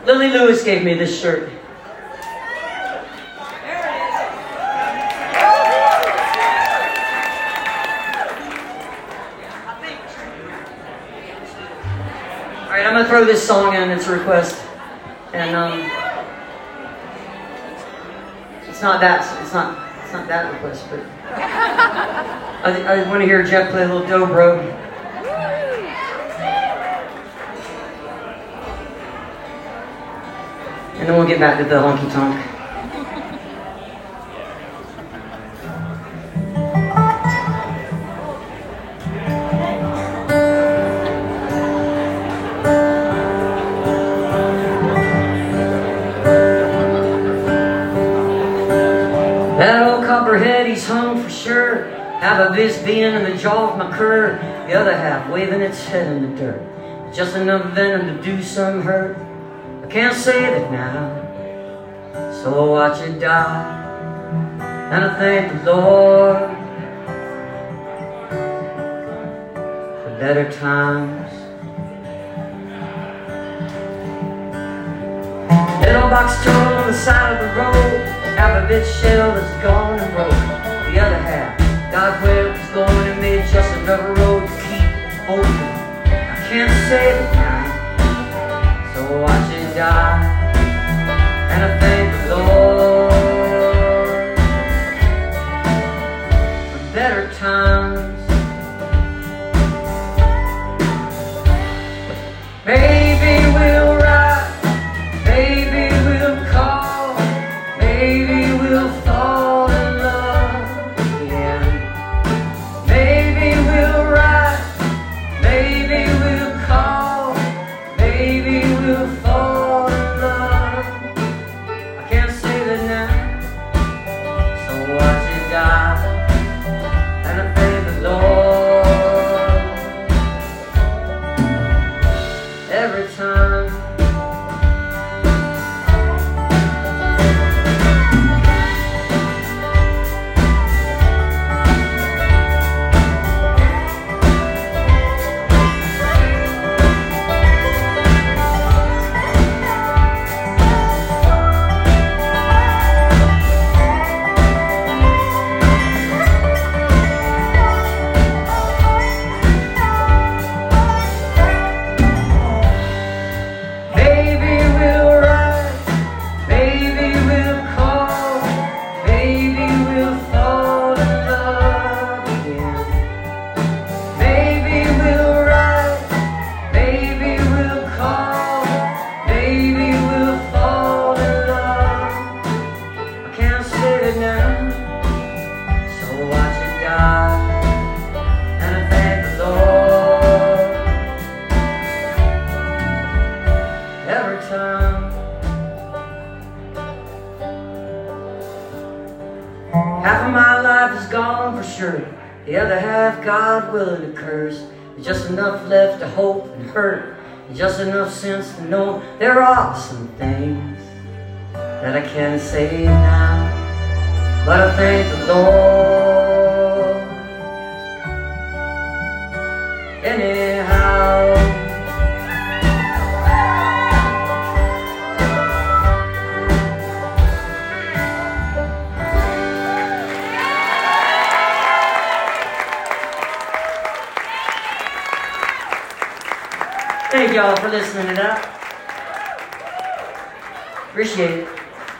Lily Lewis gave me this shirt. Alright, I'm going to throw this song in. It's a request. And, it's not that request, but I want to hear Jeff play a little dobro. And then we'll get back to the honky tonk. That old copperhead, he's hung for sure. Half of his being in the jaw of my cur, the other half waving its head in the dirt. Just enough venom to do some hurt. I can't save it now, so I watch it die. And I thank the Lord for better times. Little box turtle on the side of the road, half of its shell is gone and broken. The other half, God where it's going, and made just another road to keep open. I can't save it now, so watch it die. And I thank the Lord for better times. Maybe we'll ride, maybe we'll call, maybe we'll fall in love again. Maybe we'll ride, maybe we'll call, maybe we'll fall in love. I can't say that now, so watch it die. And I thank the Lord every time. Half of my life is gone for sure. The other half, God willing to curse. There's just enough left to hope and hurt. And just enough sense to know there are some things that I can't say now. But I thank the Lord anyhow. Thank y'all for listening to that. Appreciate it.